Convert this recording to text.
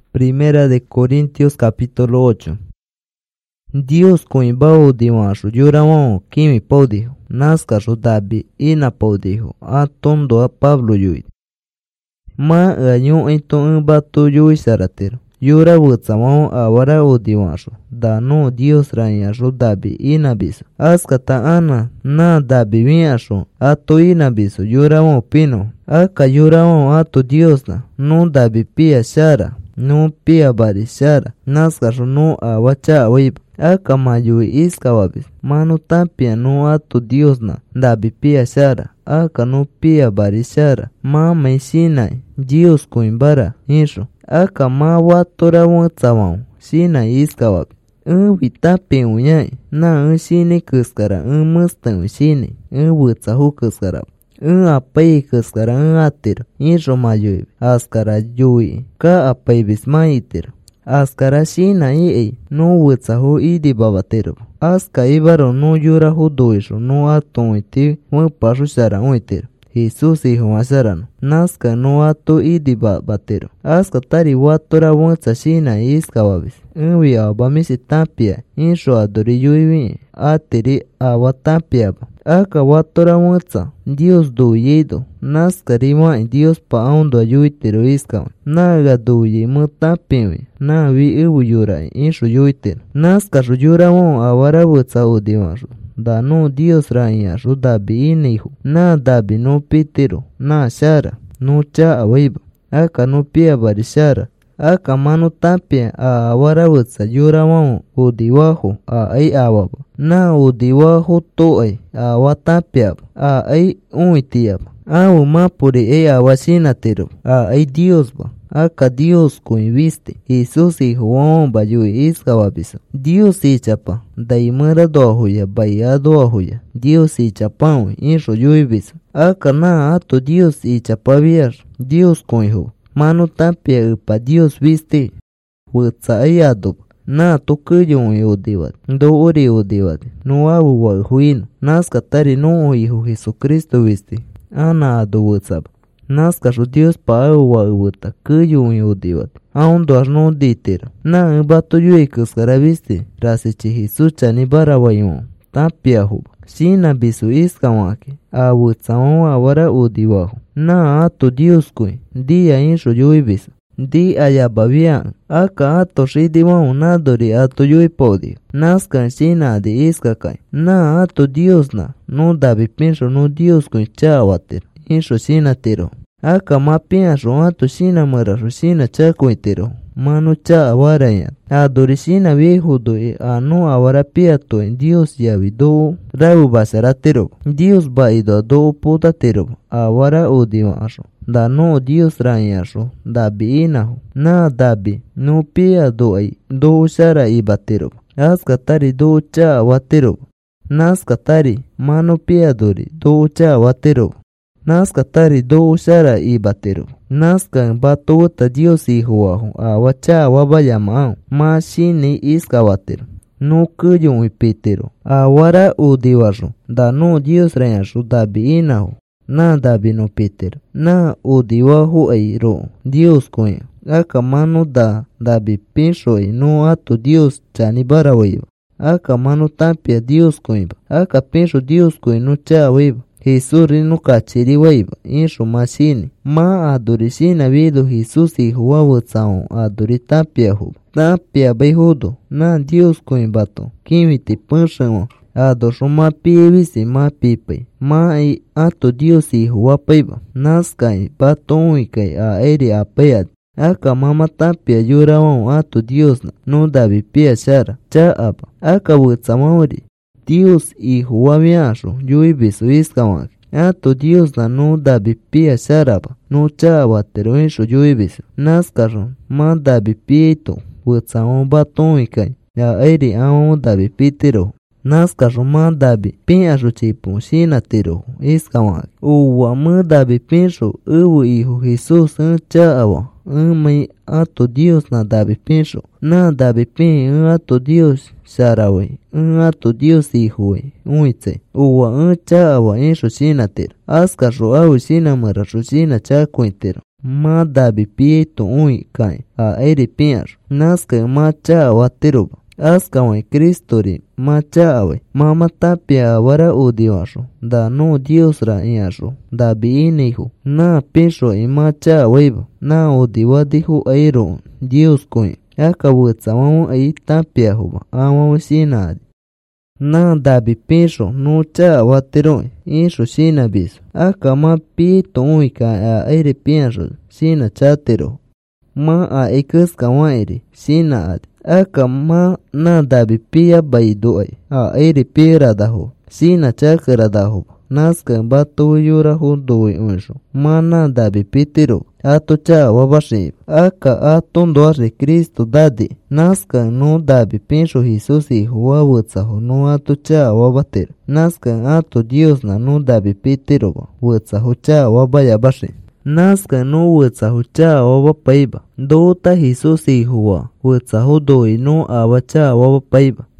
Primera de Corintios capítulo 8. Dios coimbao dimashu yurawao kimi paudijo. Naskashu dabi ina paudijo. A tondo a Pablo yuid. Ma año ento bato yuid saratero. Yura wutsamao awara o dimashu. Da no Dios ranyashu dabi ina biso. Askata ana na dabi miashu. Ato ina biso yurawao pino. Aka yurawao ato Dios na. No dabi pia shara. No pia barishara. Naskashu no awacha awib. Aka mayui iskawabis. Manu tapia no ato Dios na. Dabi pia shara. Aka no pia barishara. Ma meisinai. Dios kuimbara. Insho. Aka ma watora watsawao. Sina iskawabis. Vitapi uñai. Na shini kuskara. Mustan shini. Wutsahu kuskara. Apai kuskara atiro. Insho mayui. Askara yui. Ka apai bismaitiro. Askara shina iei. No wutsahu idi babatero. Aska ibaro no yurahu doisho. No ato iti. Wupashu shara uitiro. Jesus hijo asarano. Naska no ato idi babatero. Aska tari watora wutsa shina iskawabis. Unwi abamisi tapia. Insho adori yuiwi. Atiri awatapiaba. Aka watora wutsa. Dios do yedo. Naska rima Dios pa aundo ayuitero iskawa. Naga do ye mutapiwi. Na vi ubu yurai. Insho yuitero. Naska shu yurawon awara wutsa udimashu. Da no Dios ranyashu dabi inihu. Na dabi no pitero. Na shara. No cha awaiba. Aka no pia barishara. Aka manu tapia a awara wutsa yurawon udiwahu a ay awaba. Na udiwahu to ay awatapiaba. A ay uitiaba. Awu mapuri ay awashina tero. A ay Dios ba. Aka Dios coinviste. Jesus hijo wamba yui iskawabisa. Dios ichapa. Daimara doahuya baya doahuya. Dios ichapawe insho yui bisa. Aka na ato Dios ichapaviar. Dios coinho. Manu tapia upa Dios viste. Wutsa ay adob. Na tokuyon udivat. Do ori udivat. No awu wa huino. Naska tari no hijo Jesucristo viste. Ana ado wutsab. Naskashu Dios pa awa uvuta. Kuyun udivat. Aundo arno ditero. Na bato yui kuskara viste. Rasichi Jesus chani barawayon. Tapia hub. Sina bisu iskawake. Awutsaon awara udiwahu. Na ato Dios kui. Dia insho yui bisu. Di ayabavian. Aka ato shidiwan nadori ato yui podi. Naskan shina di iskakai. Na ato Dios na. No dabi pinsho no Dios kui chawater. Insho shina tero. Aka ma pinsho ato shina marasho shina chakuitero. Manu cha awaraya. Adori shina viejo do ano awara piato en Dios yavido. Rabu basaratero. Dios baido do putatero. Awara udimasho. Da no Dios ranyasho. Dabi inaho. Na dabi. No pia do ay. Do shara ibatero. Aska tari do cha watero. Naska tari. Mano pia dori. Do cha watero. Naska tari do shara ibatero. Naska batota Dios hijo wahu. Awacha wabayamao. Ma shini iskawatero. No kuyon ipitero. Awara udiwasho. Da no Dios ranyasho. Dabi inaho. Na dabi no pitero. Na udiwahu ay ro. Dios koya. Aka manu da dabi pinsho ay no ato Dios chani barawaiba. Aka manu tapia Dios koiba. Aka pinsho Dios koy no cha waiba. Jesus rino kachiri waiba. Insho mashini. Ma adorishina vido Jesus hijo wawutsaon. Adori tapia hub. Tapia baihudo. Na Dios koimbato. Kimiti panshawan. Adosho ma pievisi ma pipai. Ma ay ato Dios hijo wapaiba. Naskai baton ikai a eri apayat. Aka mama tapia yurawan ato Dios na. No dabi pia shara. Cha apa. Aka wutsamawari. Dios hijo waviasho. Yui bisu iskawak. Ato Dios na no dabi pia sharaba. No cha watero insho yui bisu. Naskasho ma dabi pieto. Wutsamon baton ikai. Ya eri awon dabi pitero. Naskasho ma dabi pinsho chipo shina tero iskawak. Uwa ma dabi pinsho uwu hijo Jesus cha awa. May ato Dios na dabi pinsho. Na dabi pin ato Dios sharawe. Ato Dios hijo uitse. Uwa cha awa insho shina tero. Askasho awu shina marasho shina cha kuintero. má dabi pieto uy kai a aire piash nazca má cha'awatiroba askawai Cristori má cha'awai mama tapia wara udiwasho da no Dios ra iasho dabi inijo na pisho y má cha'awaiba na udiwadijo airo Dios koi aka wutsa wawa ay tapiajoba awawa sinadi na dabi pisho no cha'awatiroi isho sina biso aka má pito uy ka a aire piasho sina chatiro má a ikuska wairi sina adi aka má na dabi pia baidoai a aire piradaho sina chakaradaho nazca bato yuraho doi unsho má na dabi pitiro ato cha'awabashi aka atondo arre Cristo dadi nazca no dabi pinsho Jesus hijo wawutsaho no ato cha'awabatiro nazca ato Dios na no dabi pitiro wutsaho cha'awabayabashi nazca no wutsaho cha'awabapaiba dota Jesus hijo wa wutsaho doi no awa cha'awabapaiba